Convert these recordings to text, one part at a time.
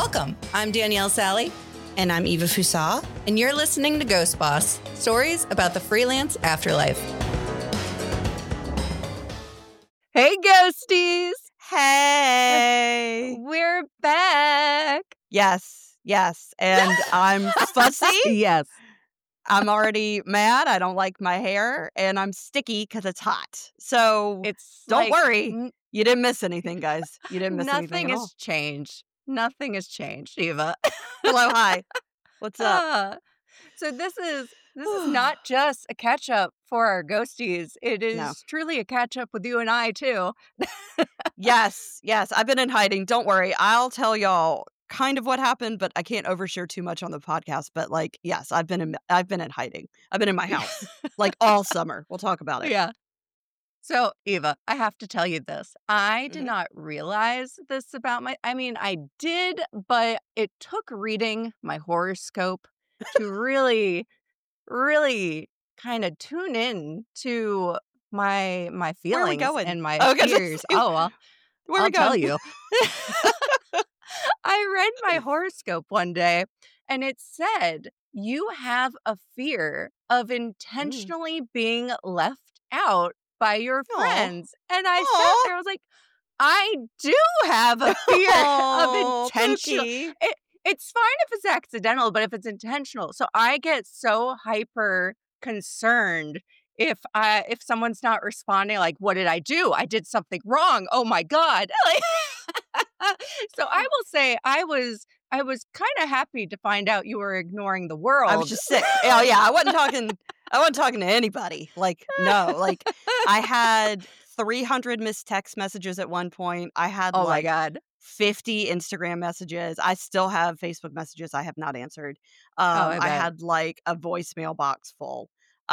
Welcome. I'm Danielle Sally. And I'm Eva Fusa. And you're listening to Ghost Boss, stories about the freelance afterlife. Hey, ghosties. Hey. We're back. Yes. And I'm fussy. Yes. I'm already mad. I don't like my hair. And I'm sticky because it's hot. So don't worry. You didn't miss anything, guys. You didn't miss anything at all. Nothing has changed, Eva. Hello. Hi. What's up? So this is not just a catch-up for our ghosties. It is truly a catch-up with you and I, too. Yes. I've been in hiding. Don't worry. I'll tell y'all kind of what happened, but I can't overshare too much on the podcast. But yes, I've been in hiding. I've been in my house all summer. We'll talk about it. Yeah. So, Eva, I have to tell you this. I did not realize this about I did, but it took reading my horoscope to really, really kind of tune in to my feelings and my fears. Oh, well, I'll tell you. I read my horoscope one day, and it said, you have a fear of intentionally being left out by your friends. And I sat there, I was like, I do have a fear of intentional. It's fine if it's accidental, but if it's intentional. So I get so hyper concerned if someone's not responding, like, what did I do? I did something wrong. Oh my God. So I will say I was kind of happy to find out you were ignoring the world. I was just sick. Oh yeah, I wasn't talking to anybody. No. I had 300 missed text messages at one point. I had my God. 50 Instagram messages. I still have Facebook messages I have not answered. I had a voicemail box full.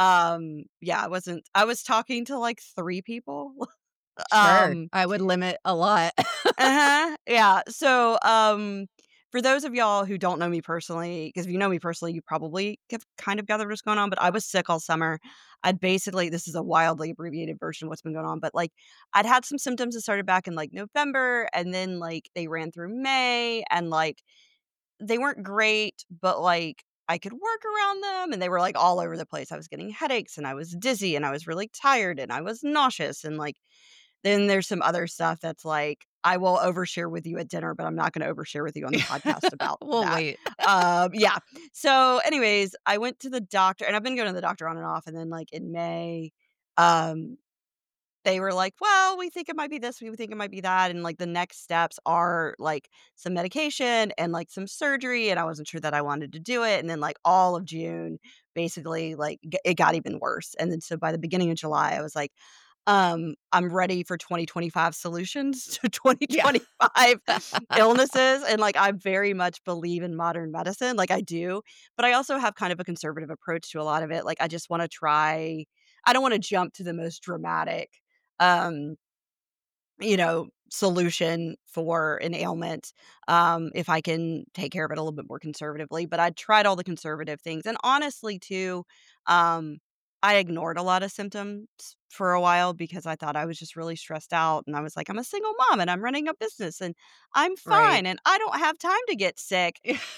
I was talking to 3 people. Sure. I would limit a lot. Yeah. So, for those of y'all who don't know me personally, because if you know me personally, you probably have kind of gathered what's going on, but I was sick all summer. This is a wildly abbreviated version of what's been going on, but I'd had some symptoms that started back in November, and then they ran through May, and they weren't great, but I could work around them, and they were all over the place. I was getting headaches, and I was dizzy, and I was really tired, and I was nauseous, and then there's some other stuff that's I will overshare with you at dinner, but I'm not going to overshare with you on the podcast about that. Wait. Yeah. So anyways, I went to the doctor, and I've been going to the doctor on and off. And then in May, they were well, we think it might be this, we think it might be that. And the next steps are some medication and some surgery. And I wasn't sure that I wanted to do it. And then all of June, basically it got even worse. And then so by the beginning of July, I was I'm ready for 2025 solutions to 2025 illnesses. And I very much believe in modern medicine. I do, but I also have kind of a conservative approach to a lot of it. I just want to try, I don't want to jump to the most dramatic, solution for an ailment. If I can take care of it a little bit more conservatively, but I tried all the conservative things. And honestly too, I ignored a lot of symptoms for a while because I thought I was just really stressed out. And I was I'm a single mom and I'm running a business and I'm fine and I don't have time to get sick.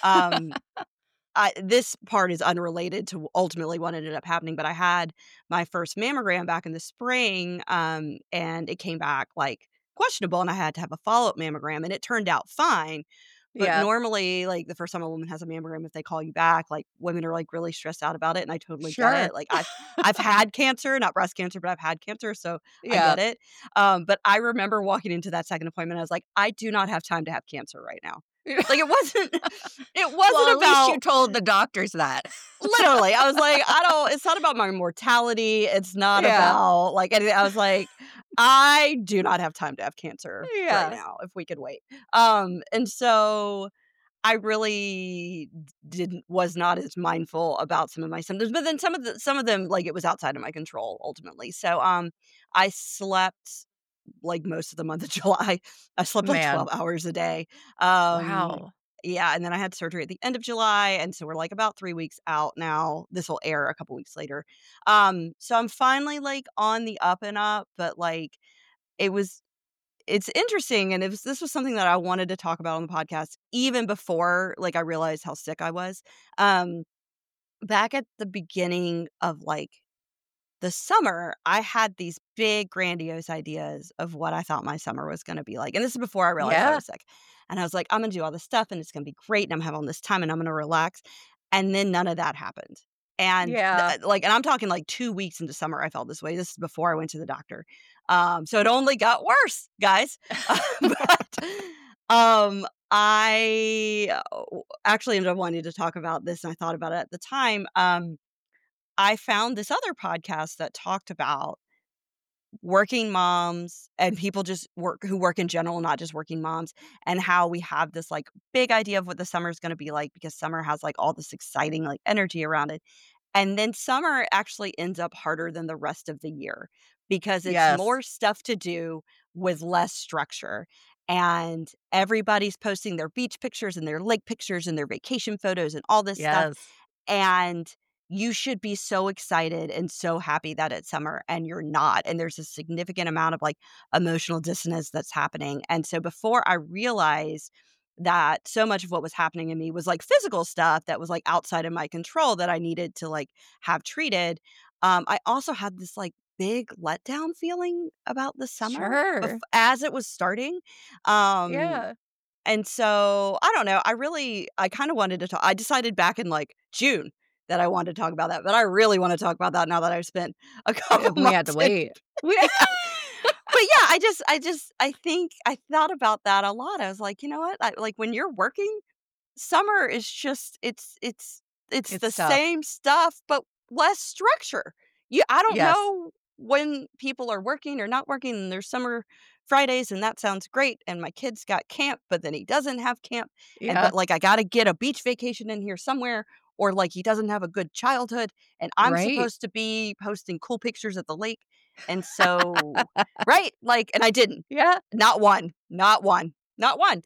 This part is unrelated to ultimately what ended up happening, but I had my first mammogram back in the spring, and it came back questionable, and I had to have a follow-up mammogram, and it turned out fine. But normally, the first time a woman has a mammogram, if they call you back, women are really stressed out about it, and I totally get it. I've had cancer, not breast cancer, but I've had cancer, so I get it. But I remember walking into that second appointment, I was I do not have time to have cancer right now. It wasn't well, about. At least you told the doctors that. Literally, I was it's not about my mortality. It's not about anything. I was I do not have time to have cancer right now. If we could wait. And so I really was not as mindful about some of my symptoms, but then some of them it was outside of my control ultimately. So I slept most of the month of July. I slept 12 hours a day. Wow. Yeah, and then I had surgery at the end of July, and so we're about 3 weeks out now. This will air a couple weeks later. So I'm finally on the up and up, but it was it's interesting, and this was something that I wanted to talk about on the podcast even before, like, I realized how sick I was. Um, Back at the beginning of, like, the summer, I had these big grandiose ideas of what I thought my summer was gonna be like, and this is before I realized I Yeah. was sick. And I was like, "I'm gonna do all this stuff, and it's gonna be great, and I'm having all this time, and I'm gonna relax." And then none of that happened. And, Yeah. and I'm talking, like, 2 weeks into summer, I felt this way. This is before I went to the doctor. So it only got worse, guys. But, I, actually ended up wanting to talk about this, and I thought about it at the time. I found this other podcast that talked about working moms and people just who work in general, not just working moms, and how we have this like big idea of what the summer is going to be like because summer has like all this exciting like energy around it. And then summer actually ends up harder than the rest of the year because it's Yes. more stuff to do with less structure. And everybody's posting their beach pictures and their lake pictures and their vacation photos and all this stuff, Yes. and you should be so excited and so happy that it's summer and you're not. And there's a significant amount of like emotional dissonance that's happening. And so before I realized that so much of what was happening in me was like physical stuff that was like outside of my control that I needed to like have treated, I also had this like big letdown feeling about the summer Sure. as it was starting. Um, Yeah. and so, I don't know, I kinda wanted to talk. I decided back in, like, June that I wanted to talk about that, but I really wanna talk about that now that I've spent a couple We had to months in. wait. We Yeah. But, yeah, I think I thought about that a lot. I was like, "You know what?" Like, when you're working, summer is just it's It's the tough. same stuff, but less structure. I don't Yes. know when people are working or not working, and there's summer Fridays, and that sounds great, and my kid's got camp, but then he doesn't have camp, and Yeah. but, like, I gotta get a beach vacation in here somewhere, or, like, he doesn't have a good childhood, and I'm Right. supposed to be posting cool pictures at the lake, and so right? Like, and I didn't. Yeah. Not one. Not one. Not one.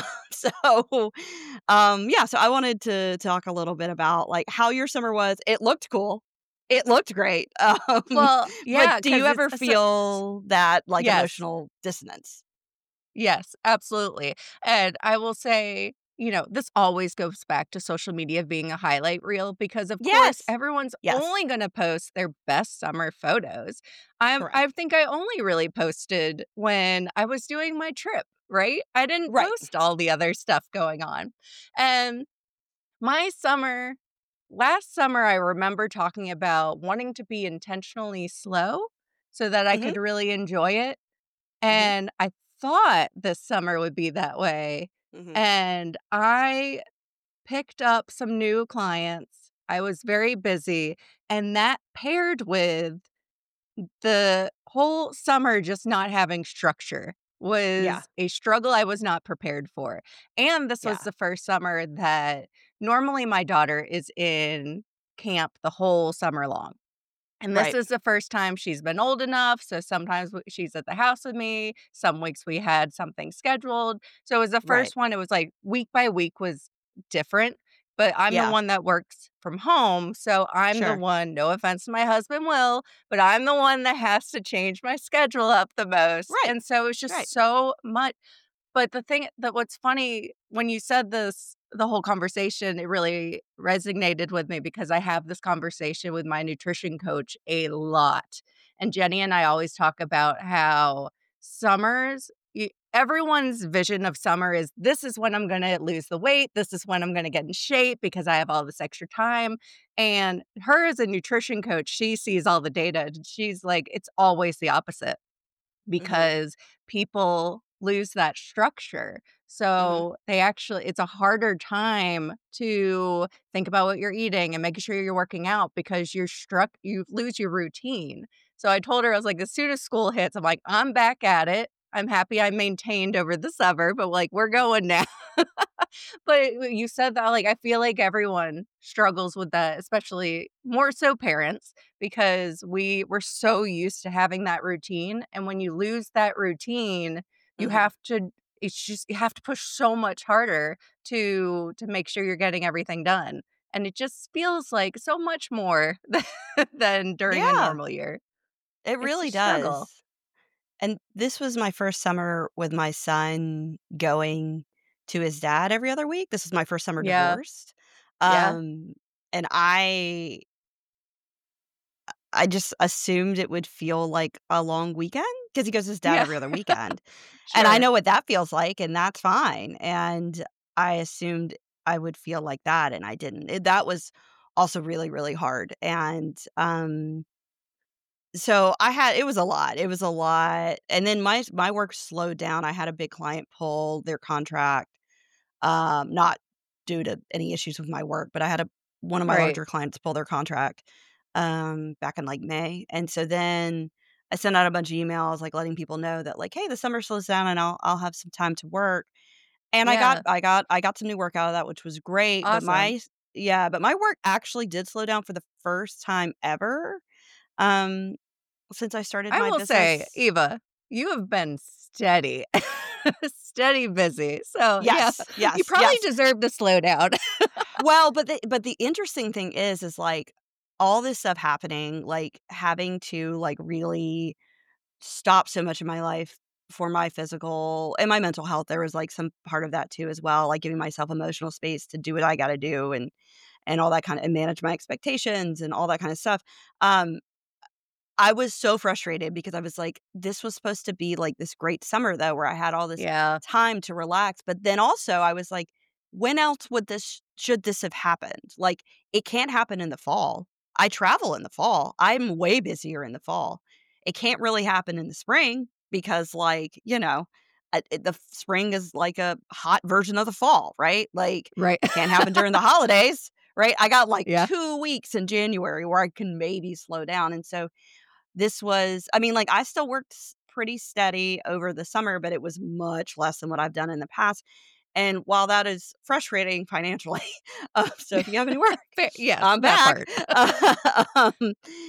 So, yeah, so I wanted to talk a little bit about, like, how your summer was. It looked cool. It looked great. Well, But yeah, do you because it's ever feel that, like, yes. emotional dissonance? Yes, absolutely. And I will say, this always goes back to social media being a highlight reel because of course Yes. everyone's Yes. only going to post their best summer photos. I Correct. think I only really posted when I was doing my trip, right? I didn't Right. post all the other stuff going on. And my summer last summer I remember talking about wanting to be intentionally slow so that I Mhm. could really enjoy it, Mhm. and I thought this summer would be that way, Mhm. and I picked up some new clients. I was very busy, and that paired with the whole summer just not having structure Yeah. was a struggle I was not prepared for. And this was Yeah. the first summer that normally my daughter is in camp the whole summer long. And this Right. is the first time she's been old enough, so sometimes she's at the house with me, some weeks we had something scheduled. So it was the Right. first one, it was like week by week was different, but I'm the Yeah. one that works from home, so I'm the Sure. one, no offense to my husband Will, but I'm the one that has to change my schedule up the most, Right. and so it's Right. just so much. But the thing that what's funny, when you said this, the whole conversation, it really resonated with me because I have this conversation with my nutrition coach a lot. And Jenny and I always talk about how everyone's vision of summer is this is when I'm going to lose the weight. This is when I'm going to get in shape because I have all this extra time. And her as a nutrition coach, she sees all the data and she's like, it's always the opposite Mhm. because people lose that structure. Mhm. So it's a harder time to think about what you're eating and making sure you're working out because you lose your routine. So I told her, I was like, as soon as school hits, I'm like, I'm back at it. I'm happy I maintained over the summer, but like, we're going now. But you said that, like, I feel like everyone struggles with that, especially more so parents, because we were so used to having that routine, and when you lose that routine, you Mhm. have to it's just you have to push so much harder to make sure you're getting everything done, and it just feels like so much more than during a Yeah. normal year. It It's a really struggle. does. And this was my first summer with my son going to his dad every other week. This is my first summer Yeah. divorced. Yeah. Um, and I just assumed it would feel like a long weekend because he goes to his dad Yeah. every other weekend. And I Sure. know what that feels like, and that's fine. And I assumed I would feel like that, and I didn't. That was also really, really hard. And so it was a lot. It was a lot. And then my work slowed down. I had a big client pull their contract, not due to any issues with my work, but I had one of my Right. larger clients pull their contract back in like May. And so then I sent out a bunch of emails like letting people know that like, hey, the summer slows down and I'll have some time to work. And Yeah. I got some new work out of that, which was great. But Awesome. my work actually did slow down for the first time ever. Um since I started I my will say, business. Eva, you have been steady, steady busy. So, yeah, Yes, you yes, probably yes. deserve to slow down. Well, but the interesting thing is like all this stuff happening, like having to like really stop so much of my life for my physical and my mental health. There was like some part of that too as well, like giving myself emotional space to do what I got to do and all that kind of and manage my expectations and all that kind of stuff. Um I was so frustrated because I was like, this was supposed to be like this great summer though, where I had all this Yeah. time to relax. But then also I was like, when else should this have happened? Like, it can't happen in the fall. I travel in the fall. I'm way busier in the fall. It can't really happen in the spring because, like, spring is like a hot version of the fall, right? Like, Right. it can't happen during the holidays, right? I got like Yeah. 2 weeks in January where I can maybe slow down. And so this was I mean, like, I still worked pretty steady over the summer, but it was much less than what I've done in the past, and while that is frustrating financially, so if you have any work, Yes, I'm that back. part. Um,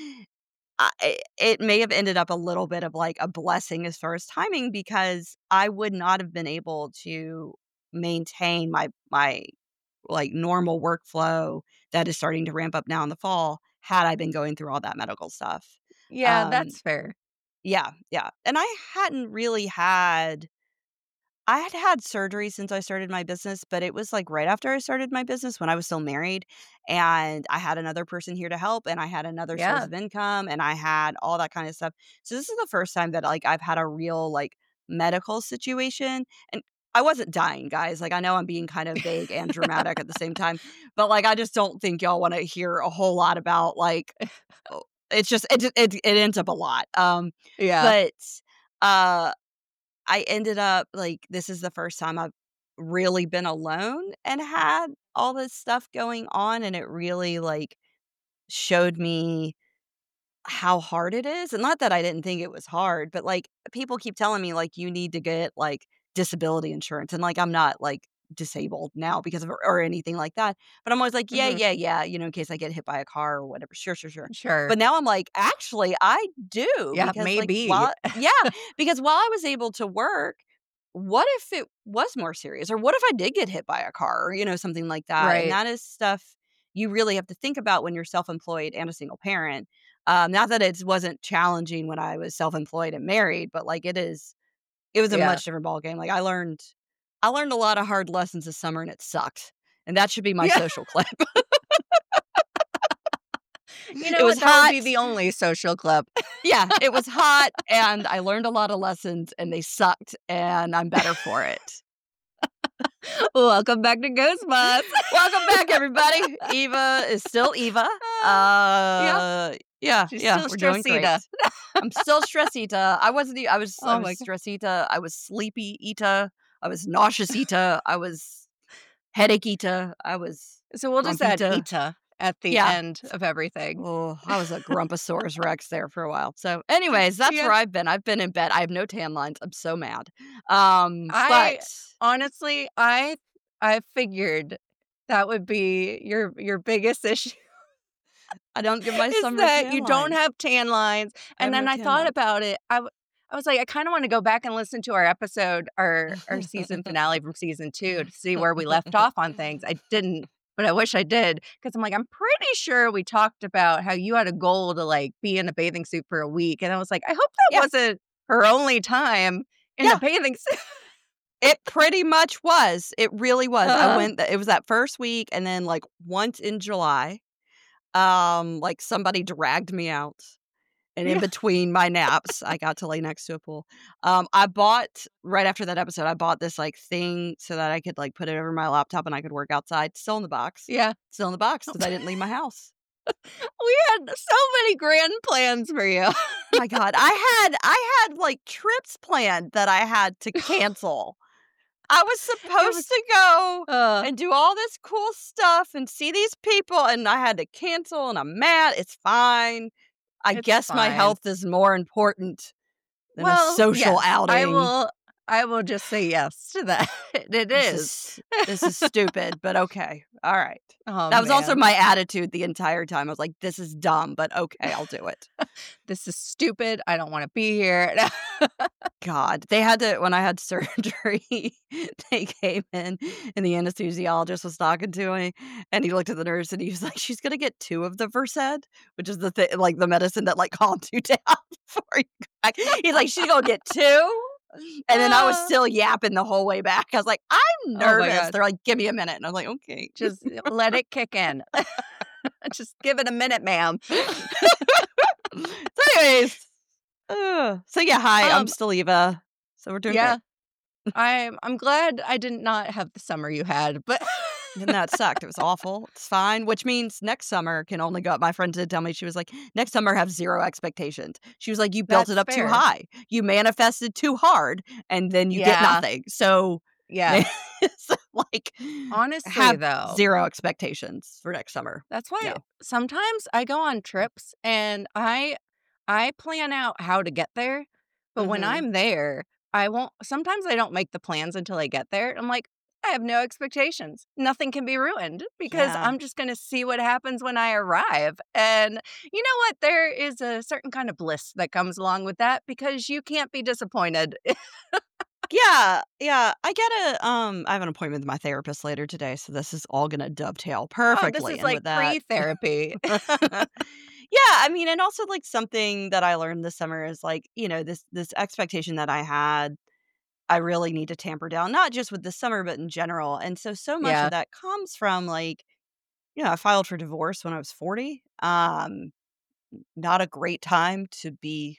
it may have ended up a little bit of, like, a blessing as far as timing because I would not have been able to maintain my, like, normal workflow that is starting to ramp up now in the fall had I been going through all that medical stuff. Yeah, Um that's fair. yeah, yeah, and hadn't really had I had had surgery since I started my business, but it was, like, right after I started my business when I was still married, and I had another person here to help, and I had another source Yeah. of income, and I had all that kinda stuff. So this is the first time that, like, I've had a real, like, medical situation, and I wasn't dying, guys, like, I know I'm being kind of vague and dramatic at the same time, but, like, I just don't think y'all wanna hear a whole lot about, like, oh, it's just it ends up a lot, Yeah. but, uh I ended up like, this is the first time I've really been alone and had all this stuff going on, and it really, like, showed me how hard it is, and not that I didn't think it was hard, but, like, people keep telling me, like, "You need to get, like, disability insurance," and, like, I'm not, like, disabled now because of or anything like that, but I'm always like, "Yeah, Mhm. yeah, yeah," in case I get hit by a car or whatever. Sure, sure, sure. Sure. But now I'm like, "Actually, I do," Yeah, because, like, maybe. because while I was able to work, what if it was more serious? Or what if I did get hit by a car or, something like that? And Right. that is stuff you really have to think about when you're self-employed and a single parent. Not that it wasn't challenging when I was self-employed and married, but, like, it was a Yeah. much different ballgame. Like, I learned a lot of hard lessons this summer, and it sucked, and that should be my Yeah. social clip. You It know was what? That would be hot. the only social club. Yeah, it was hot, and I learned a lot of lessons, and they sucked, and I'm better for it. Welcome back to Ghost Moths. Welcome back, everybody. Eva is still Eva. Yeah, Yeah, she's yeah, still we're doing great. Stressita. I'm still stressita. I wasn't. I Oh was my god. stressita. I was sleepy ita. I was nauseous ita. I was headache ita. I was So we'll just add grumpita. Ita at the Yeah. end of everything. Oh, I was a Grumposaurus Rex there for a while. So, anyways, that's Yeah. where I've been. I've been in bed. I have no tan lines. I'm so mad. But I honestly, I figured that would be your biggest issue I don't give my is summer that tan you don't lines. have tan lines. I have And no then I tan thought lines. about it. I was like, I kind of want to go back and listen to our episode, our season finale from season 2 to see where we left off on things. I didn't, but I wish I did because I'm like, I'm pretty sure we talked about how you had a goal to like be in a bathing suit for a week, and I was like, I hope that Yeah. wasn't. her only time in a Yeah. bathing suit. It pretty much was. It really was. I Uh, went it was that first week, and then, like, once in July, like, somebody dragged me out, and in yeah. between my naps, I got to lay next to a pool. I bought right after that episode, I bought this, like, thing so that I could, like, put it over my laptop and I could work outside. Still in the box. Yeah. Still in the box because I didn't leave my house. We had so many grand plans for you. My god, I had, like, trips planned that I had to cancel. I was It was supposed to go uh and do all this cool stuff and see these people, and I had to cancel, and I'm mad. It's fine. I it's guess my fine. health is more important than a Well, social yes, outing. I will just say yes to that. It This is. is this is stupid, but okay. All right. Oh, That was also man. my attitude the entire time. I was like, "This is dumb, but okay, I'll do it." This is stupid. I don't wanna be here. God, they had to when I had surgery, they came in and the anesthesiologist was talking to me, and he looked at the nurse and he was like, "She's gonna get 2 of the Versed," which is like, the medicine that, like, calms you down before you go back. He's like, "She's gonna get 2?" And then I was Ah, still yapping the whole way back. I was like, "I'm oh my nervous." god. They're like, "Give me a minute." And I was like, "Okay." Just let it kick in. Just give it a minute, ma'am. So anyways, so yeah, hi, I'm Um, still Eva. So we're doing great. yeah, I'm glad I did not have the summer you had, but And that sucked. It was awful. It's fine, which means next summer can only go up. My friend did tell me, she was like, next summer have zero expectations. She was like, you built it that's up too fair. high. You manifested too hard and then you get Yeah, nothing. So, yeah. so like Honestly, have though, zero expectations for next summer. that's why No. sometimes I go on trips and I plan out how to get there, but when Hmm. I'm there, I won't sometimes I don't make the plans until I get there. I'm like, I have no expectations. Nothing can be ruined because Yeah. I'm just going to see what happens when I arrive. And you know what? There is a certain kind of bliss that comes along with that because you can't be disappointed. Yeah, yeah. I have an appointment with my therapist later today, so this is all gonna dovetail Oh, this perfectly is in like with that. pre-therapy. Yeah, I mean, and also, like, something that I learned this summer is, like, this expectation that I had, I really need to tamper down, not just with this summer, but in general, and so much of Yeah, that comes from, like, I filed for divorce when I was 40, not a great time to be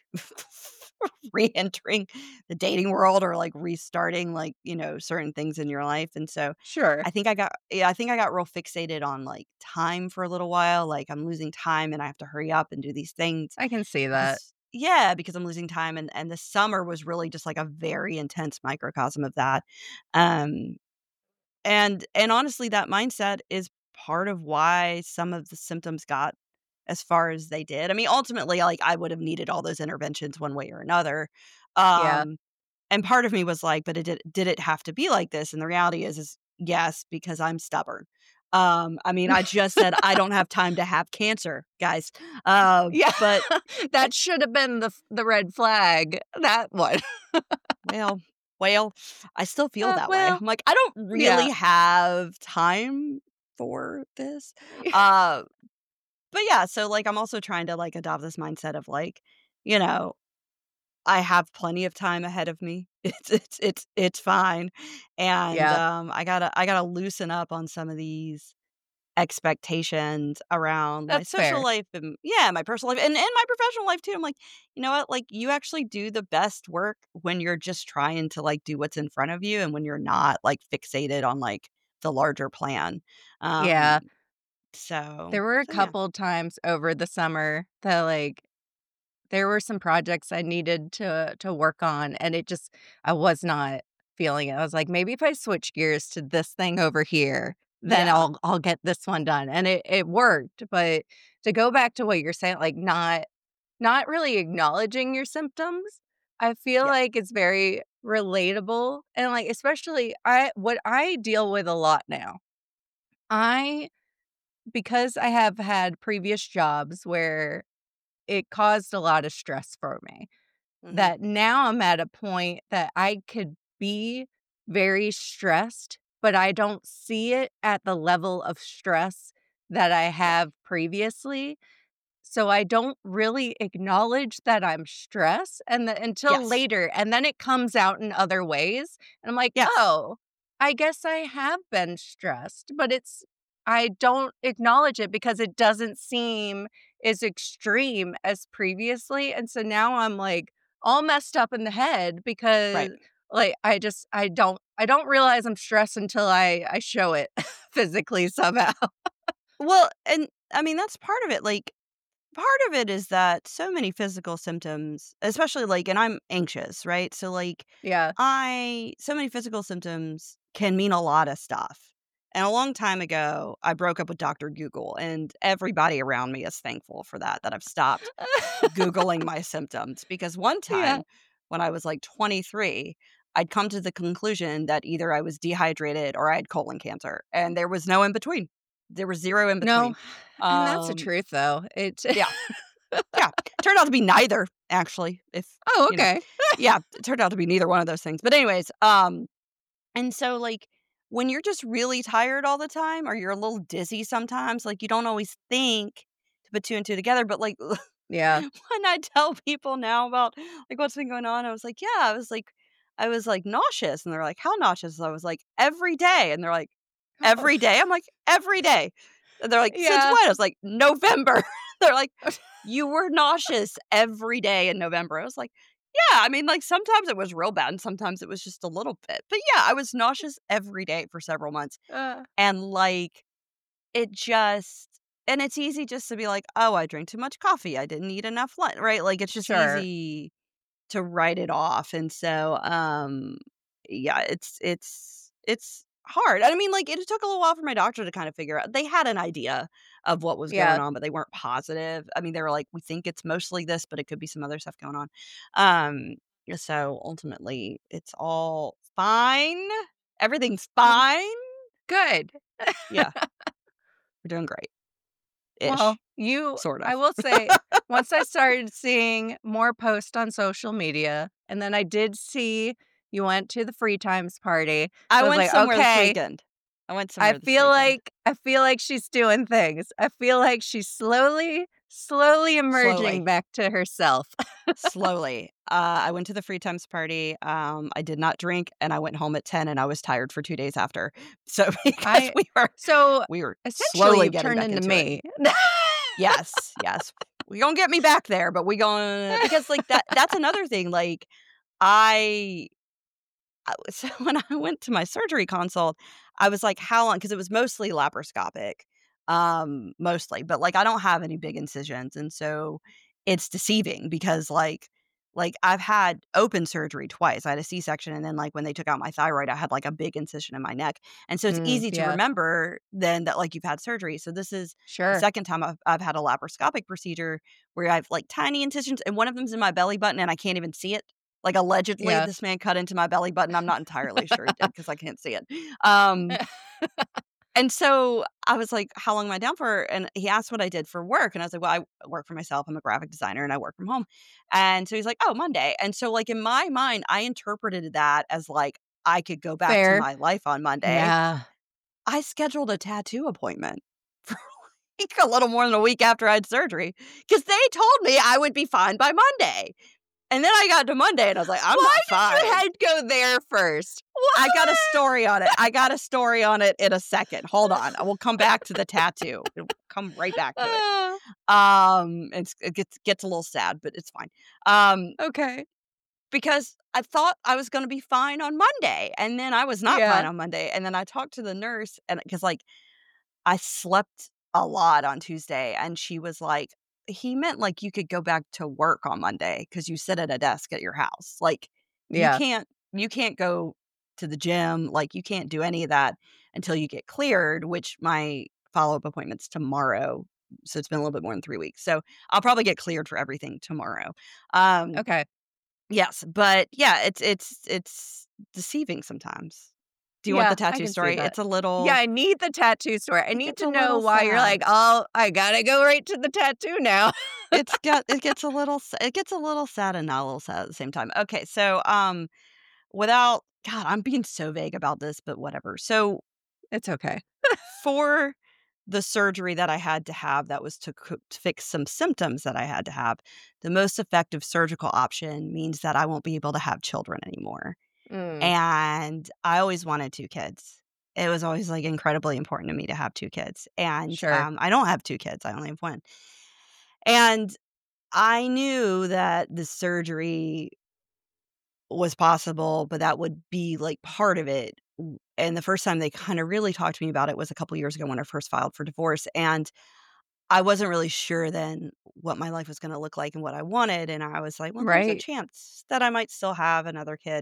re-entering the dating world or, like, restarting, like, certain things in your life, and so sure. I think I got real fixated on, like, time for a little while, like, I'm losing time and I have to hurry up and do these things I can see that. because yeah, because I'm losing time, and the summer was really just, like, a very intense microcosm of that, um, and honestly, that mindset is part of why some of the symptoms got as far as they did. I mean, ultimately, like, I would have needed all those interventions one way or another, Yeah. um, and part of me was like, "But did it have to be like this?" And the reality is yes, because I'm stubborn. I mean, I just said, "I don't have time to have cancer, guys." Yeah. But That should have been the red flag, that one. well well, I still feel that way. Well, I'm like, "I don't yeah. really have time for this." Uh, but yeah, so, like, I'm also trying to, like, adopt this mindset of, like, you know I have plenty of time ahead of me. It's fine, and, Yeah, I gotta loosen up on some of these expectations around my that's social fair. life and yeah, my personal life and my professional life too. I'm like, "You know what? Like, you actually do the best work when you're just trying to, like, do what's in front of you and when you're not, like, fixated on, like, the larger plan." Yeah. Um, so There were a so yeah. couple times over the summer that, like, there were some projects I needed to work on, and it just I was not feeling it. I was like, "Maybe if I switch gears to this thing over here, then Yeah. I'll get this one done." And it worked, but to go back to what you're saying, like, not really acknowledging your symptoms, I feel Yeah. like it's very relatable, and, like, especially what I deal with a lot now. I because I have had previous jobs where it caused a lot of stress for me, Mhm. that now I'm at a point that I could be very stressed, but I don't see it at the level of stress that I Yeah. have previously. so I don't really acknowledge that I'm stressed until Yes. later, and then it comes out in other ways, and I'm like, Yes. "Oh, I guess I have been stressed," but I don't acknowledge it because it doesn't seem as extreme as previously, and so now I'm, like, all messed up in the head Right. because, like, I don't realize I'm stressed until I show it physically somehow. Well, and I mean, that's part of it. Like, part of it is that so many physical symptoms, especially like, and I'm anxious, right? So, like, Yeah. so many physical symptoms can mean a lot of stuff. And a long time ago, I broke up with Dr. Google, and everybody around me is thankful for that, that I've stopped Googling my symptoms. Because one Yeah. time when I was like 23, I'd come to the conclusion that either I was dehydrated or I had colon cancer, and there was no in between. There was zero in No, between. and that's the Um, truth, though. It yeah, yeah. Turned out to be neither, actually. If Oh, you know, okay. yeah, it turned out to be neither one of those things. But anyways, and so like when you're just really tired all the time, or you're a little dizzy sometimes, like you don't always think to put two and two together. But like Yeah. when I tell people now about like what's been going on, I was like, yeah, I was like nauseous, and they're like, how nauseous? I was like, every day, and they're like, Oh, every day. I'm like, every day. And they're like, since yeah. when? I was like, November. They're like, you were nauseous every day in November. I was like, yeah, I mean, like sometimes it was real bad and sometimes it was just a little bit. But yeah, I was nauseous every day for several months. Uh, And like it just and it's easy just to be like, "Oh, I drank too much coffee. I didn't eat enough lunch," right? Like, it's just sure. easy to write it off, and so, yeah, it's hard. And I mean, like, it took a little while for my doctor to kind of figure out they had an idea of what was going Yeah. on, but they weren't positive. I mean, they were like, "We think it's mostly this, but it could be some other stuff going on." Um, so ultimately, it's all fine. Everything's Well, fine. good. Yeah, we're doing great. Well, Ish, sort I of. will say, once I started seeing more posts on social media, and then I did see you went to the free times party. I So I was went like, somewhere this okay, weekend. I went somewhere this weekend. I feel like she's doing things. I feel like she's slowly emerging Slowly, back to herself. slowly. I went to the free times party. I did not drink, and I went home at 10, and I was tired for 2 days after. So because I so we were essentially slowly you've getting turned back into into it. me. Yes, yes. We gonna get me back there, but we gonna because, like, that's another thing, like, I so when I went to my surgery consult, I was like, "How long?" Because it was mostly laparoscopic, mostly, but, like, I don't have any big incisions, and so it's deceiving because, I've had open surgery twice. I had a C-section, and then, like, when they took out my thyroid, I had, like, a big incision in my neck, and so it's easy to Yeah, remember then that, like, you've had surgery. So this is the sure. second time I've had a laparoscopic procedure where I have, like, tiny incisions, and one of them's in my belly button, and I can't even see it. Like, allegedly, Yeah. this man cut into my belly button. I'm not entirely sure he did because I can't see it. Um, and so I was like, "How long am I down for?" And he asked what I did for work, and I was like, "Well, I work for myself. I'm a graphic designer, and I work from home." And so he's like, "Oh, Monday." And so, like, in my mind, I interpreted that as, like, I could go back to Fair. my life on Monday. Yeah. I scheduled a tattoo appointment for, like, a little more than a week after I had surgery because they told me I would be fine by Monday. And then I got to Monday and I was like, "I'm Why not did your fine." head go there first? I got a What? story on it. I got a story on it in a second. Hold on. I will come back to the tattoo. It'll come right back to it. Ah, It gets a little sad, but it's fine. Um, okay. because I thought I was gonna be fine on Monday, and then I was not fine Yeah. on Monday, and then I talked to the nurse, and because like I slept a lot on Tuesday, and she was like, "He meant like you could go back to work on Monday because you sit at a desk at your house. Like you Yeah. can't you can't go to the gym, like you can't do any of that until you get cleared," which my follow-up appointment's tomorrow. So it's been a little bit more than 3 weeks. So I'll probably get cleared for everything tomorrow. Um, Okay. yes, but yeah, it's deceiving sometimes. Do you want the Yeah, I tattoo can see story? that. It's a Yeah, little I need the tattoo story. I it need gets to a know little why you're like, sad. "Oh, I gotta go right to the tattoo now." It gets a little it gets a little sad and not a little sad at the same time. Okay, so, without God, I'm being so vague about this, but whatever. So, It's okay. for the surgery that I had to have that was to fix some symptoms that I had to have, the most effective surgical option means that I won't be able to have children anymore. Mm, And I always wanted 2 kids. It was always, like, incredibly important to me to have 2 kids, and, sure. I don't have 2 kids, I only have 1. And I knew that the surgery was possible, but that would be, like, part of it. And the first time they kinda really talked to me about it was a couple years ago when I first filed for divorce, and I wasn't really sure then what my life was gonna look like and what I wanted, and I was like, "Well, there's a Right. chance that I might still have another kid."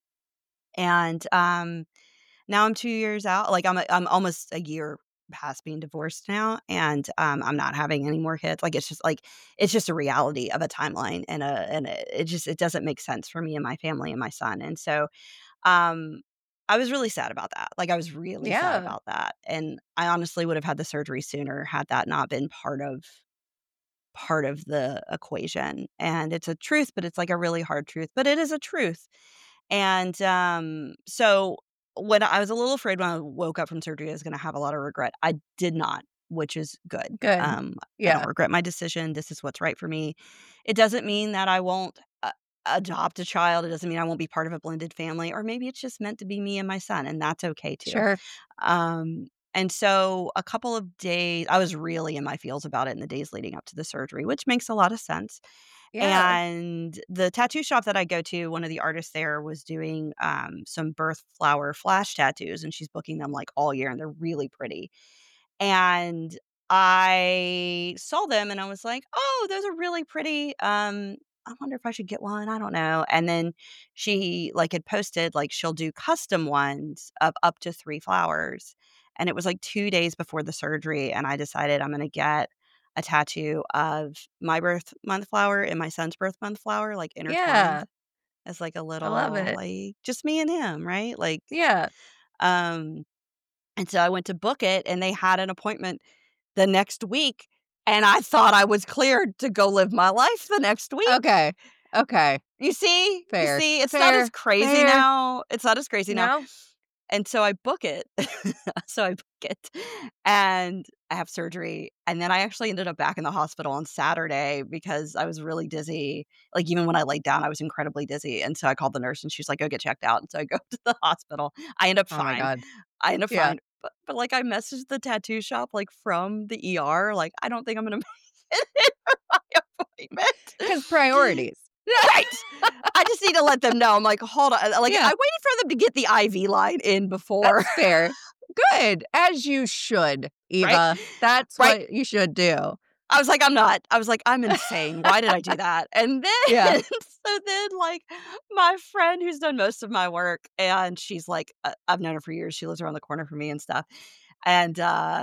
And, now I'm 2 years out, like, I'm almost a year past being divorced now, and, I'm not having any more kids, it's just a reality of a timeline, it doesn't make sense for me and my family and my son, and so, um, I was really sad about that, like, I was really sad Yeah. about that, and I honestly would have had the surgery sooner had that not been part of the equation, and it's a truth, but it's, like, a really hard truth, but it is a truth. And, so when I was a little afraid when I woke up from surgery, I was gonna have a lot of regret. I did not, which is good. Good. I don't Yeah. regret my decision. This is what's right for me. It doesn't mean that I won't adopt a child. It doesn't mean I won't be part of a blended family, or maybe it's just meant to be me and my son, and that's okay too. Sure. And so a couple of days, I was really in my feels about it in the days leading up to the surgery, which makes a lot of sense. Yeah. And the tattoo shop that I go to, one of the artists there was doing some birth flower flash tattoos, and she's booking them like all year, and they're really pretty. And I saw them and I was like, "Oh, those are really pretty. I wonder if I should get one. I don't know." And then she like had posted like she'll do custom ones of up to 3 flowers. And it was like 2 days before the surgery and I decided I'm going to get a tattoo of my birth month flower and my son's birth month flower like intertwined Yeah. as like a I love little it. like just me and him, right? Like Yeah. um and so I went to book it and they had an appointment the next week, and I thought I was cleared to go live my life the next week. Okay. Okay. You see? You Fair. see? It's not as Fair. crazy Fair. now. It's not as crazy now. No? And so I book it. So I book it, and I have surgery, and then I actually ended up back in the hospital on Saturday because I was really dizzy. Like, even when I laid down, I was incredibly dizzy, and so I called the nurse, and she's like, "Go get checked out." And so I go to the hospital. I end up Oh my fine. god. I end up Yeah. fine, but, like, I messaged the tattoo shop, like, from the ER, like, "I don't think I'm gonna make it for my appointment." 'Cause priorities. Right. I just need to let them know. I'm like, "Hold on." Like, I Yeah. waited for them to get the IV line in before, That's fair. Good. As you should, right? Eva. That's Right? what you should do. I was like, "I'm not." I was like, "I'm insane. Why did I do that?" And Yeah. then so then, like, my friend who's done most of my work, and she's like, I've known her for years. She lives around the corner from me and stuff. And,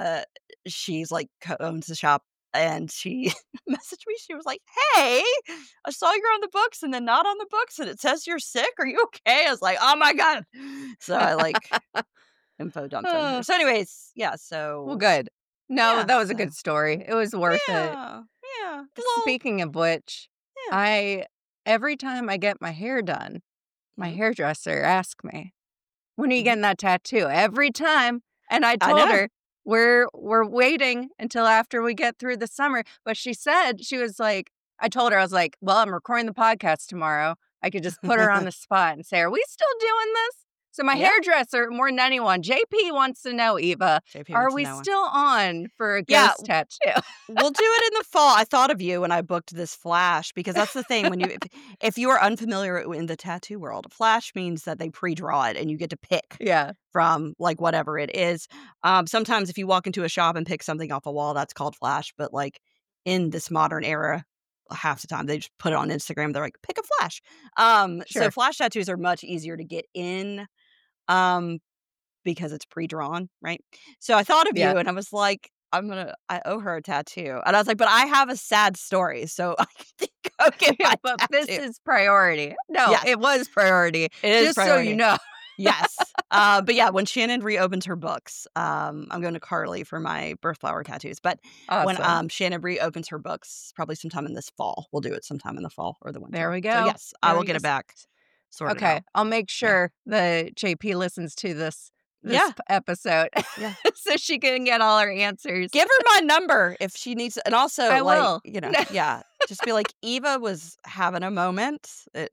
she's, like, owns the shop, and she messaged me. She was like, "Hey, I saw you're on the books and then not on the books, and it says you're sick. Are you okay?" I was like, "Oh my god." So I, like, info dumped on her. Oh, So anyways, yeah, well, so good. No, yeah, that was a so good story. It was worth it. yeah, yeah, well, Speaking of which, yeah. I every time I get my hair done, my Mhm, hairdresser asks me, "When are you mhm. getting that tattoo?" Every time, and I I told know. her, "We're waiting until after we get through the summer," but she said she was like I told her, I was like, "Well, I'm recording the podcast tomorrow." I could just put her on the spot and say, "Are we still doing this?" So my Yeah, hairdresser, more than anyone, JP wants to know, Eva, JP are wants to we know. still on for a Yeah, ghost tattoo? we'll do it in the fall. I thought of you when I booked this flash because that's the thing when if you are unfamiliar in the tattoo world, flash means that they pre-draw it and you get to pick Yeah, from like whatever it is. Sometimes if you walk into a shop and pick something off a wall, that's called flash. But like in this modern era, half the time they just put it on Instagram. They're like, pick a flash. So sure. flash tattoos are much easier to get in. Um, because it's pre-drawn, right? So I thought of Yeah. you and I was like, I owe her a tattoo. And I was like, but I have a sad story, so I can go get Yeah, my but this tattoo. is priority. No, Yes, it was priority, it is just so you priority. know. Yes. But yeah, when Shannon reopens her books, I'm going to Carly for my birth flower tattoos. But when Awesome. Shannon reopens her books, probably sometime in this fall. We'll do it sometime in the fall or the There winter. we So go. yes, I There will we get go. it back sorted Okay, out. I'll make Yeah. sure that JP listens to this this Yeah. episode Yeah. so she can get all her answers. Give her my number if she needs, and also I like, will. yeah, just be like, Eva was having a moment, and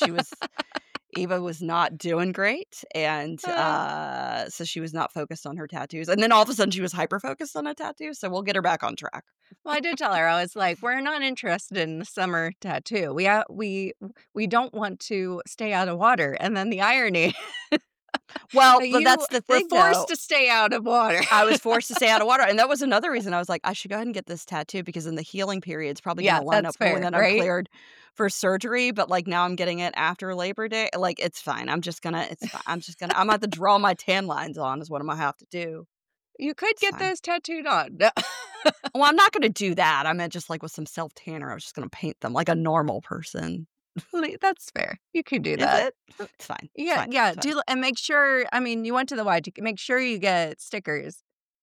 Eva was not doing great, and so she was not focused on her tattoos, and then all of a sudden she was hyper focused on a tattoo. So we'll get her back on track. Well, I did tell her, I was like, we're not interested in the summer tattoo. We don't want to stay out of water. And then the irony, Well, that but you that's the were thing, forced though. to stay out of water. I was forced to stay out of water, and that was another reason I was like, I should go ahead and get this tattoo because in the healing period, it's probably Yeah, going to line up that's when fair, then I'm right? cleared for surgery. But like now, I'm getting it after Labor Day. Like it's fine. It's fine. I'm gonna have to draw my tan lines on. Is what I'm gonna have to do. You could It's get fine. those tattooed on. Well, I'm not gonna do that. I meant just like with some self tanner. I was just gonna paint them like a normal person. That's fair. You can do Is that. it? It's fine. It's Yeah, fine. yeah. It's fine. And make sure. I mean, you went to the YG. Make sure you get stickers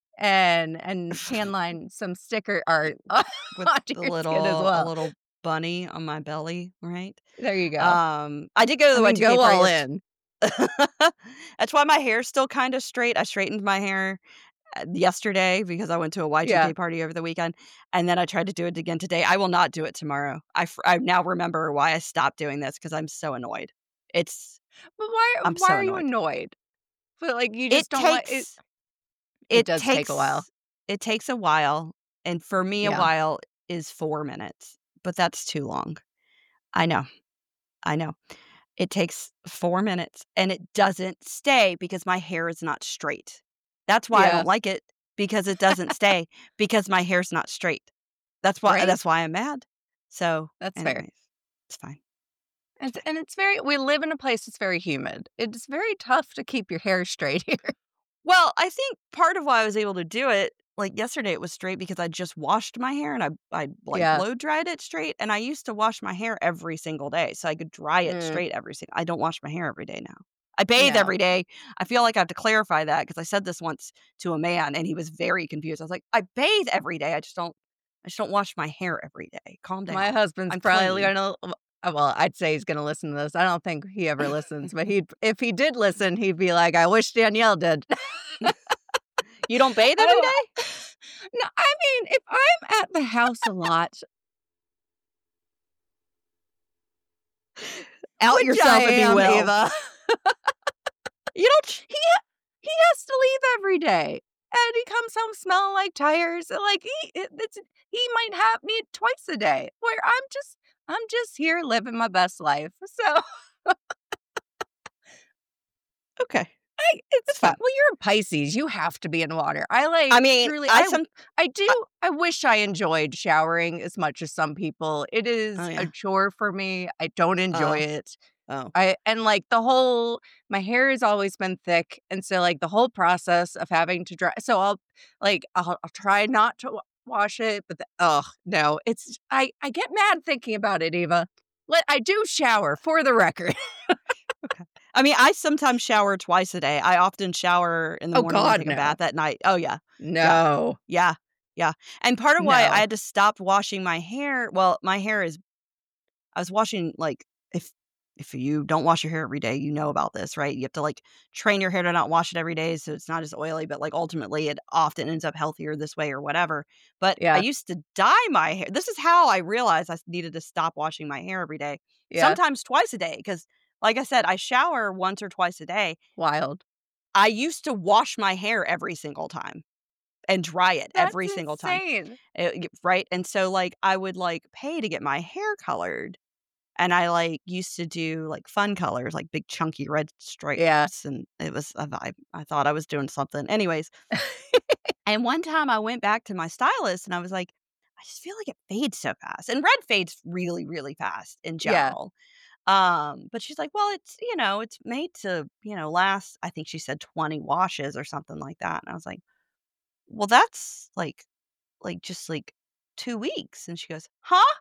and tan line some sticker art With onto the your skin as a well. little bunny on my belly, right? There you go. I did go to the I mean, Y2K go party. all in. That's why my hair's still kind of straight. I straightened my hair yesterday because I went to a Y2K Yeah. party over the weekend, and then I tried to do it again today. I will not do it tomorrow. I now remember why I stopped doing this because I'm so annoyed. But I'm why so are you annoyed. annoyed? But like you It just don't like it. takes It it does take a while. takes a while, and for me, a Yeah. while is 4 minutes, but that's too long. I know. I know. It takes 4 minutes, and it doesn't stay because my hair is not straight. That's why I Yeah. don't like it, because it doesn't stay, because my hair's not straight. That's why Right? I'm mad. So, That's fair. anyways, it's fine. And it's very we live in a place that's very humid. It's very tough to keep your hair straight here. Well, I think part of why I was able to do it, like yesterday, it was straight because I just washed my hair and I like Yeah. blow dried it straight, and I used to wash my hair every single day, so I could dry it Mm, straight every single. I don't wash my hair every day now. I bathe no. every day. I feel like I have to clarify that because I said this once to a man and he was very confused. I was like, I bathe every day. I just don't wash my hair every day. Calm My down. husband's I'm probably clean. gonna well, I'd say he's gonna listen to this. I don't think he ever listens, but if he did listen, he'd be like, I wish Danielle did. You don't bathe I every don't day? No, I mean, if I'm at the house a lot, Out which yourself, I if you am, will. Eva, You don't. he has to leave every day, and he comes home smelling like tires. Like he might have me twice a day, where I'm just here living my best life. So Okay, it's it's fine. fine. Well, you're a Pisces. You have to be in water. I I mean, truly. I I do. I wish I enjoyed showering as much as some people. It is Oh a yeah. chore for me. I don't enjoy Oh it. oh. And like my hair has always been thick, and so like the whole process of having to dry. So I'll try not to wash it, but oh no, it's I get mad thinking about it, Eva. I do shower for the record. Okay. I mean, I sometimes shower twice a day. I often shower in the Oh morning and God, take a no, bath at night. Oh yeah. Yeah. no, Yeah. Yeah. And part of why I no. had to stop washing my hair, well, my hair is I was washing like if you don't wash your hair every day, you know about this, right? You have to like train your hair to not wash it every day so it's not as oily, but like ultimately it often ends up healthier this way or whatever. But I Yeah, used to dye my hair. This is how I realized I needed to stop washing my hair every day. yeah, Sometimes twice a day because like I said, I shower once or twice a day. wild. I used to wash my hair every single time and dry it That's every single time. insane. Right? And so like I would like pay to get my hair colored. And I, like, used to do, like, fun colors, like big chunky red Yeah, stripes, and it was a vibe. I thought I was doing something. Anyways, and one time I went back to my stylist and I was like, "I just feel like it fades so fast." And red fades really, really fast in yeah. general. But she's like, "Well, it's made to, last," I think she said 20 washes or something like that. And I was like, "Well, that's just like 2 weeks." And she goes, "Huh?"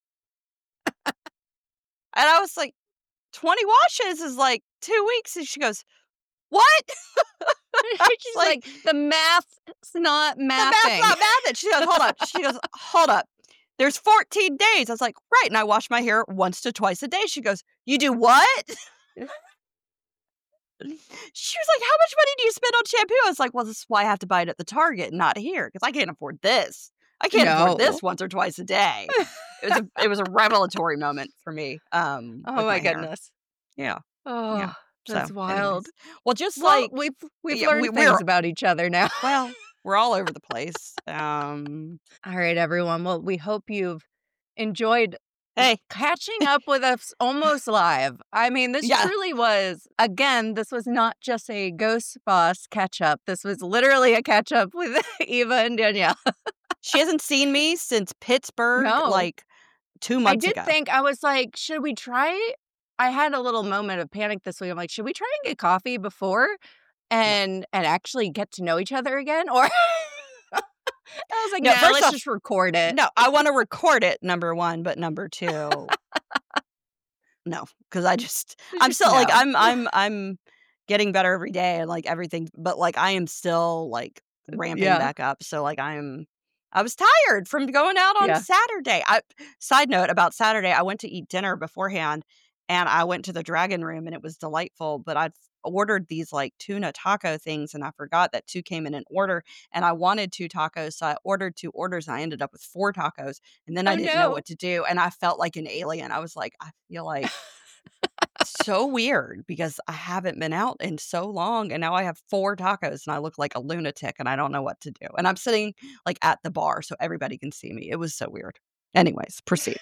And I was like, 20 washes is like 2 weeks. And she goes, "What?" I was She's like, like, the math's not "The math's mathing. not math." She goes, "Hold up." She goes, "Hold up. There's 14 days." I was like, "Right." And I wash my hair once to twice a day. She goes, "You do what?" She was like, "How much money do you spend on shampoo?" I was like, "Well, this is why I have to buy it at the Target, not here, because I can't afford this. I can't afford No. this once or twice a day." It was a revelatory moment for me. Oh With my my hair. goodness. Yeah, yeah. Oh, So, that's wild. anyways, well, just Well, like we've yeah, learned we're things about each other now. well, we're all over the place. All right, everyone. Well, we hope you've enjoyed Hey, catching up with us almost live. I mean, this yeah, truly was, again, this was not just a Ghost Boss catch up. This was literally a catch up with Eva and Danielle. she hasn't seen me since Pittsburgh, No, like 2 I months did ago. think, I was like, should we try? I had a little moment of panic this week. I'm like, should we try and get coffee before No, and actually get to know each other again? Or I was like, no. nah, First let's off, just record it. no. I want to record it. Number one, but number two, no, because I'm Just still like no. I'm getting better every day and like everything, but like I am still like ramping Yeah. back up. So like I was tired from going out on Yeah. Saturday. Side note about Saturday, I went to eat dinner beforehand and I went to the Dragon Room and it was delightful, but I'd ordered these like tuna taco things and I forgot that two came in an order and I wanted two tacos. So I ordered two orders and I ended up with four tacos and then I Oh didn't know no. what to do. And I felt like an alien. I was like, I feel like so weird because I haven't been out in so long and now I have four tacos and I look like a lunatic and I don't know what to do. And I'm sitting like at the bar so everybody can see me. It was so weird. Anyways, proceed.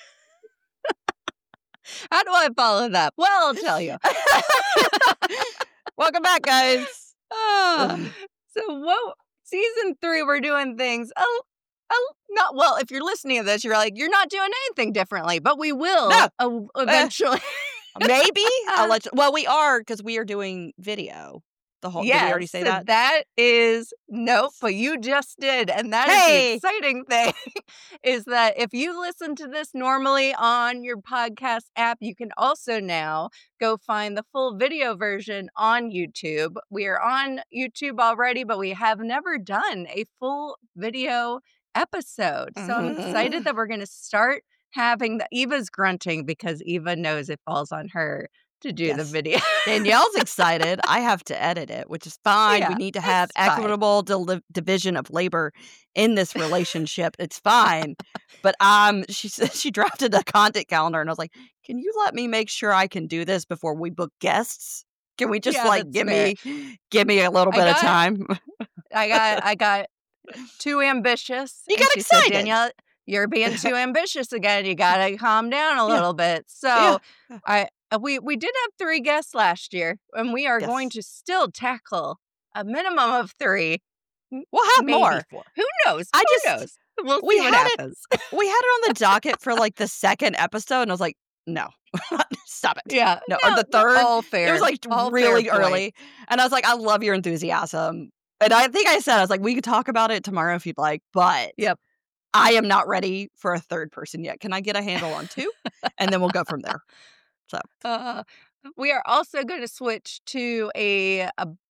How do I follow that? Well, I'll tell you. Welcome back, guys. Ah, so what season 3 we're doing things not well, if you're listening to this, you're like, you're not doing anything differently, but we will No, eventually. maybe I'll let you. Well, we are because we are doing video. The whole. Did we already Yes, say that? that is nope, but you just did, and that is the Hey, exciting thing, is that if you listen to this normally on your podcast app, you can also now go find the full video version on YouTube. We are on YouTube already, but we have never done a full video episode, so I'm excited that we're gonna start having Eva's grunting because Eva knows it falls on her to do the yes. video. Danielle's excited. I have to edit it, which is fine. We Yeah, need to have it's fine. equitable division of labor in this relationship. It's fine. But she said she drafted a content calendar, and I was like, "Can you let me make sure I can do this before we book guests? Can we just Yeah, like that's give fair. me a little bit of time?" I got too ambitious. You And got she said, excited. Danielle, you're being too ambitious again. You gotta calm down a Yeah, little bit. yeah, So we did have 3 guests last year, and we are going yes. to still tackle a minimum of 3, We'll have maybe more. 4. Who knows? I Who just knows? We'll we see what had it. happens. We had it on the docket for like the second episode, and I was like, "No, stop it." Yeah. No, or No, the third. all It fair. was like All fair really point. early, and I was like, "I love your enthusiasm." And I think I said, I was like, "We could talk about it tomorrow if you'd like, but Yep. I am not ready for a third person yet. Can I get a handle on 2? And then we'll go from there." So, Uh, we are also going to switch to a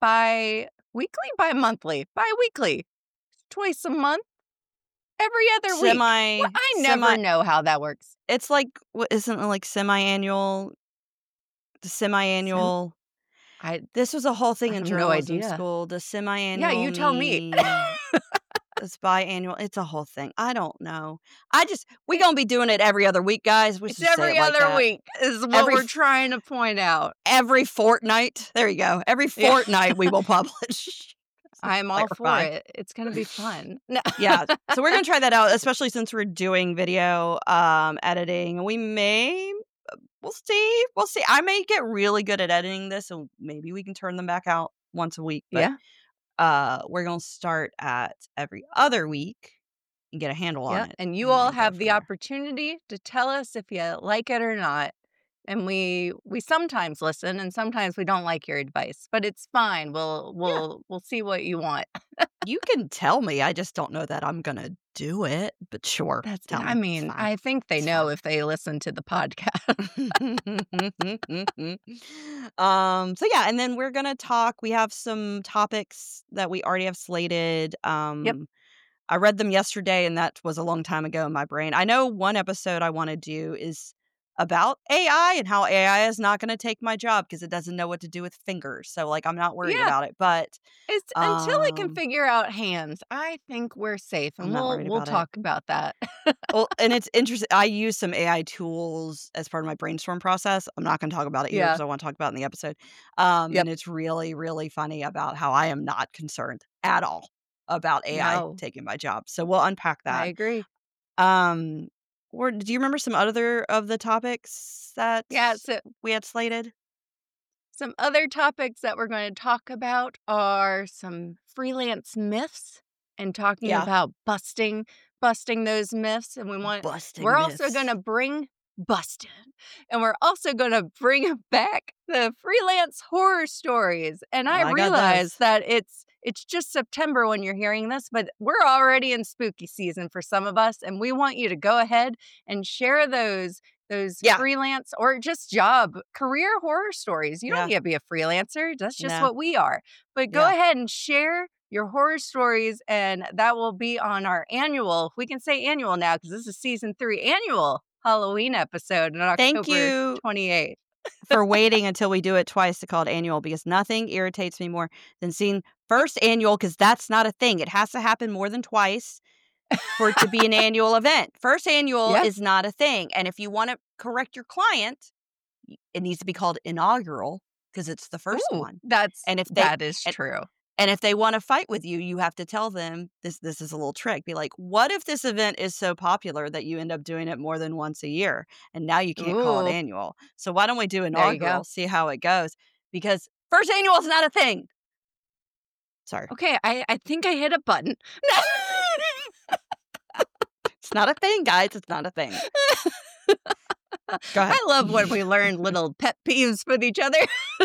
bi-weekly, twice a month, every other week. Well, I never know how that works. it's like, what isn't it like semi-annual, the Sem- semi-annual. I This was a whole thing I in have no journalism idea. school. The Yeah, semi-annual you tell me. mean it's biannual. It's a whole thing. I don't know. We gonna be doing it every other week, guys. We It's should say it every like other that. week is what Every we're trying to point out. every fortnight. There you go. Every Yeah. fortnight we will publish. I'm all for Clarify. it. It's going to be fun. No. Yeah. So we're gonna try that out, especially since we're doing video editing. We'll see. We'll see. I may get really good at editing this, and maybe we can turn them back out once a week. But Yeah. we're gonna start at every other week and get a handle on Yeah. it. And you And all then go have from the there. opportunity to tell us if you like it or not. And we sometimes listen and sometimes we don't like your advice, but it's fine. Yeah. We'll see what you want. You can tell me. I just don't know that I'm gonna do it. But sure, tell I me. It's mean, fine. I think they It's know fine. if they listen to the podcast. So yeah, and then we're gonna talk. We have some topics that we already have slated. Yep. I read them yesterday, and that was a long time ago in my brain. I know one episode I want to do is about AI and how AI is not going to take my job because it doesn't know what to do with fingers. So like I'm not worried Yeah. about it, but It's until it can figure out hands, I think we're safe, I'm and not worried we'll about it. talk about that. Well, and it's interesting. I use some AI tools as part of my brainstorm process. I'm not going to talk about it here Yeah. because I want to talk about it in the episode. Yep. And it's really, really funny about how I am not concerned at all about AI No, taking my job. So we'll unpack I that. agree. Or do you remember some other of the topics that Yeah, so we had slated? some other topics that we're going to talk about are some freelance myths and talking Yeah. about busting those myths, and Busting we're also myths. going to bring busted, and we're also going to bring back the freelance horror stories. And Oh, I I got realize those. that it's just September when you're hearing this, but we're already in spooky season for some of us, and we want you to go ahead and share those Yeah. freelance or just job career horror stories. You don't Yeah. need to be a freelancer. That's just No. what we are. But go Yeah. ahead and share your horror stories, and that will be on our annual, we can say annual now because this is season 3, annual Halloween episode on Thank October you 28th. for waiting until we do it twice to call it annual because nothing irritates me more than seeing first annual because that's not a thing. It has to happen more than twice for it to be an annual event. First annual Yeah. is not a thing. And if you want to correct your client, it needs to be called inaugural because it's the first Ooh, one. that And is true. and if they want to fight with you, you have to tell them this is a little trick. Be like, what if this event is so popular that you end up doing it more than once a year and now you can't call it Ooh, annual? So why don't we do there you go. inaugural, see how it goes? Because first annual is not a thing. Sorry. Okay, I think I hit a button. It's not a thing, guys. It's not a thing. Go ahead. I love when we learn little pet peeves with each other.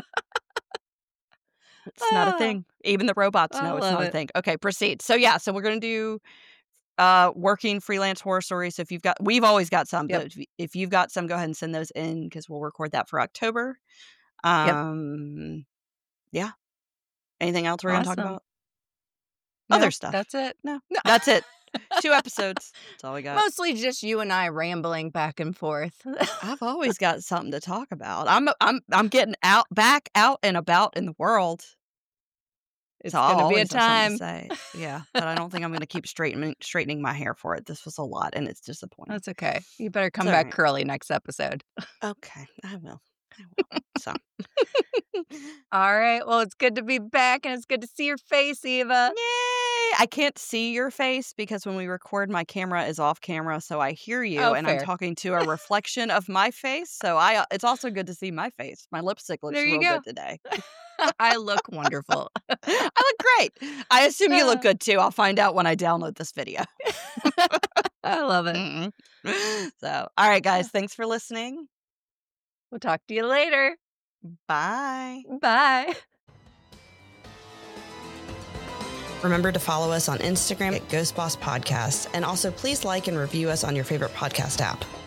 It's not a thing. Even the robots I know it's love not a it. thing. Okay, proceed. So yeah, so we're gonna do working freelance horror stories. So if we've always got some, Yep. but if you've got some, go ahead and send those in because we'll record that for October. Yep. Yeah. Anything else we're gonna talk Awesome. about? Other Nope, stuff. that's it. No, that's it. 2 episodes. That's all we got. Mostly just you and I rambling back and forth. I've always got something to talk about. I'm getting back out and about in the world. It's So I'll gonna be a always have something time. to say. Yeah, but I don't think I'm gonna keep straightening my hair for it. This was a lot, and it's disappointing. That's okay. You better It's come all back right. curly next episode. Okay, I will. I will. So, All right. Well, it's good to be back, and it's good to see your face, Eva. yay! I can't see your face because when we record, my camera is off camera, so I hear you, Oh, and I'm fair. talking to a reflection of my face. So it's also good to see my face. My lipstick looks There you real go. good today. I look wonderful. I look great. I assume you look good too. I'll find out when I download this video. I love it. Mm-mm. So, all right, guys, thanks for listening. We'll talk to you later. Bye. Bye. Remember to follow us on Instagram at Ghost Boss Podcast, and also please like and review us on your favorite podcast app.